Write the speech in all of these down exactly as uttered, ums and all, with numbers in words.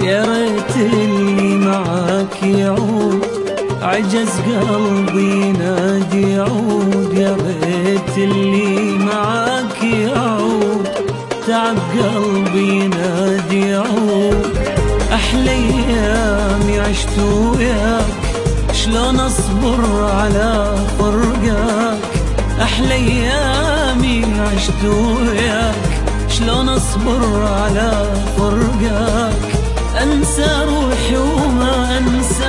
يا ريت اللي معاك يعود، عجز قلبي ينادي عود. يا ريت اللي معاك يعود، تعب قلبي ينادي عود. أحلى أيامي عشت وياك، شلون أصبر على فرقك. أحلى أيامي عشت وياك، شلون أصبر على فرقك. أنسى روحي وما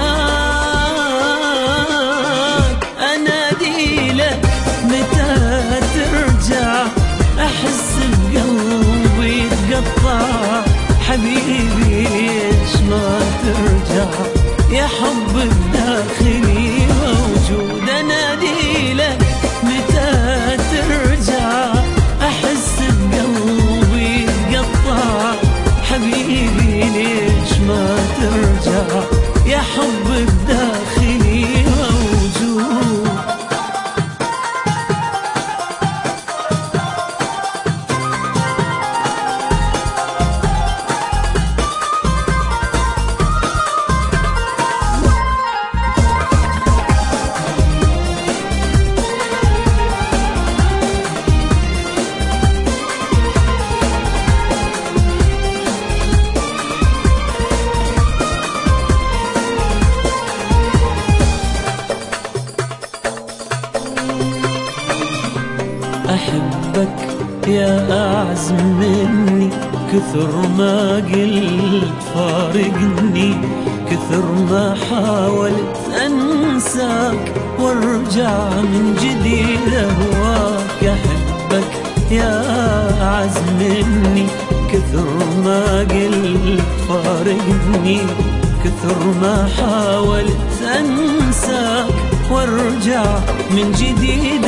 أنساك، أنادي لك متى ترجع. أحس بقلبي يتقطع، حبيبي ليش ما ترجع. يا حب بداخلي موجود، أنادي لك متى ترجع. أحس بقلبي يتقطع، حبيبي ليش ما ترجع. يا حب بداخلي موجود. أحبك يا أعز مني، كثر ما قلت فارقني. كثر ما حاولت أنساك وارجع من جديد أهواك. أحبك يا أعز مني، كثر ما قلت فارقني. كثر ما حاولت أنساك وارجع من جديد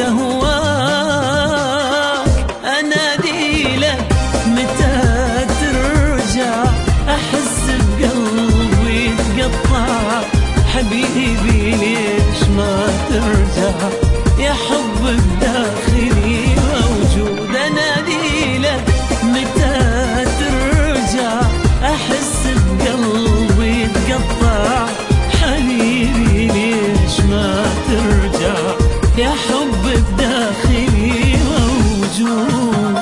أهواك. أنادي لك متى ترجع. أحس بقلبي يتقطع، حبيبي ليش ما ترجع. يا حب بداخلي موجود، أنادي لك متى ترجع. أحس بقلبي يتقطع، حبيبي ليش ما ترجع. يا حب بداخلي موجود.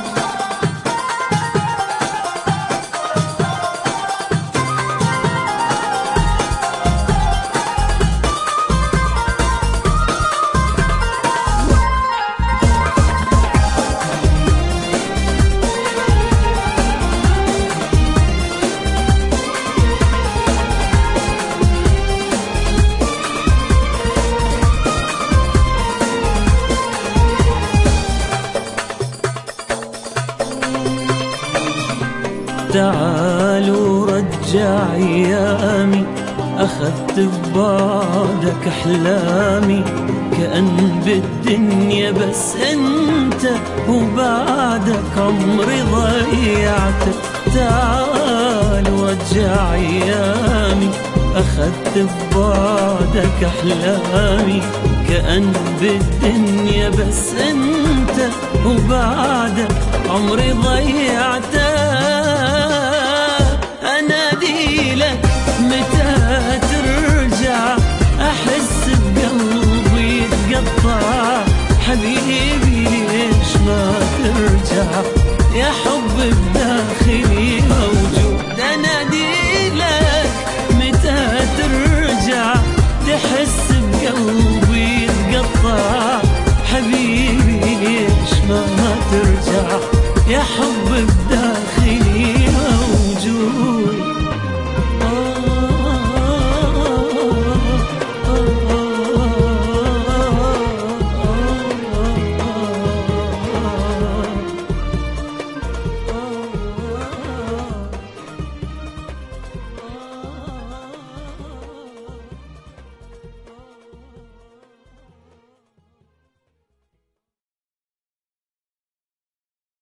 تعالوا رجع أيامي، أخذت ببعدك أحلامي. كأن بالدنيا بس أنت، وبعدك عمري ضيعته. تعالوا رجع أيامي، أخذت ببعدك أحلامي. كأن بالدنيا بس أنت، وبعدك عمري ضيعته. أنادي لك متى ترجع. أحس بقلبي يتقطع، حبيبي ليش ما ترجع. يا حب